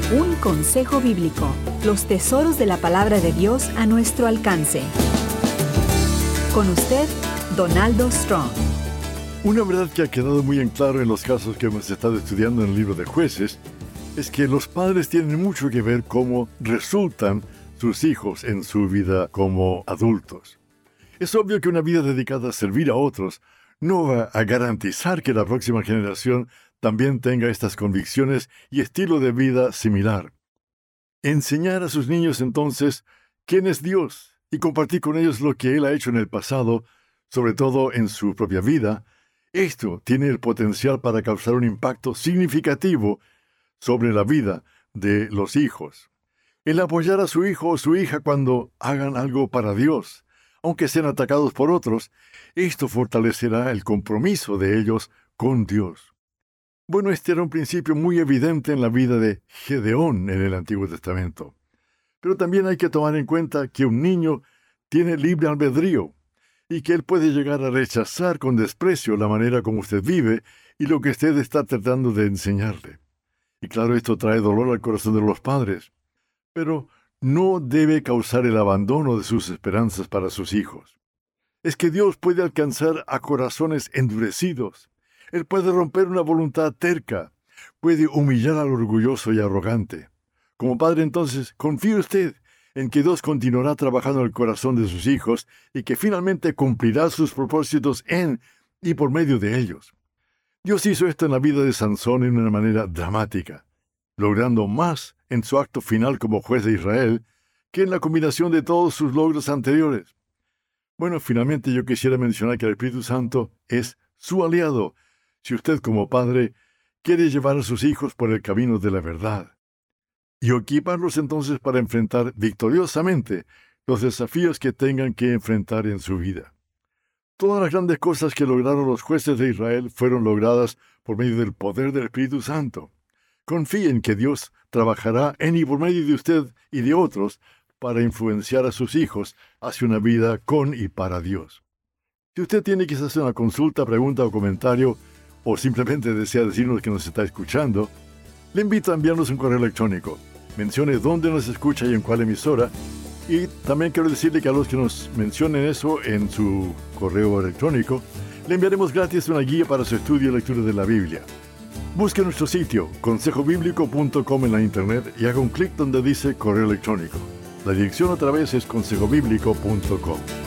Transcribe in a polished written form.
Un consejo bíblico. Los tesoros de la palabra de Dios a nuestro alcance. Con usted, Donaldo Strong. Una verdad que ha quedado muy en claro en los casos que hemos estado estudiando en el libro de Jueces es que los padres tienen mucho que ver cómo resultan sus hijos en su vida como adultos. Es obvio que una vida dedicada a servir a otros no va a garantizar que la próxima generación también tenga estas convicciones y estilo de vida similar. Enseñar a sus niños entonces quién es Dios y compartir con ellos lo que Él ha hecho en el pasado, sobre todo en su propia vida, esto tiene el potencial para causar un impacto significativo sobre la vida de los hijos. El apoyar a su hijo o su hija cuando hagan algo para Dios, aunque sean atacados por otros, esto fortalecerá el compromiso de ellos con Dios. Bueno, este era un principio muy evidente en la vida de Gedeón en el Antiguo Testamento. Pero también hay que tomar en cuenta que un niño tiene libre albedrío y que él puede llegar a rechazar con desprecio la manera como usted vive y lo que usted está tratando de enseñarle. Y claro, esto trae dolor al corazón de los padres, pero no debe causar el abandono de sus esperanzas para sus hijos. Es que Dios puede alcanzar a corazones endurecidos. Él puede romper una voluntad terca, puede humillar al orgulloso y arrogante. Como padre, entonces, confíe usted en que Dios continuará trabajando en el corazón de sus hijos y que finalmente cumplirá sus propósitos en y por medio de ellos. Dios hizo esto en la vida de Sansón en una manera dramática, logrando más en su acto final como juez de Israel que en la combinación de todos sus logros anteriores. Bueno, finalmente yo quisiera mencionar que el Espíritu Santo es su aliado si usted como padre quiere llevar a sus hijos por el camino de la verdad y equiparlos entonces para enfrentar victoriosamente los desafíos que tengan que enfrentar en su vida. Todas las grandes cosas que lograron los jueces de Israel fueron logradas por medio del poder del Espíritu Santo. Confíen que Dios trabajará en y por medio de usted y de otros para influenciar a sus hijos hacia una vida con y para Dios. Si usted tiene quizás una consulta, pregunta o comentario, o simplemente desea decirnos que nos está escuchando, le invito a enviarnos un correo electrónico. Mencione dónde nos escucha y en cuál emisora. Y también quiero decirle que a los que nos mencionen eso en su correo electrónico, le enviaremos gratis una guía para su estudio y lectura de la Biblia. Busque nuestro sitio, consejobiblico.com en la internet y haga un clic donde dice correo electrónico. La dirección otra vez es consejobiblico.com.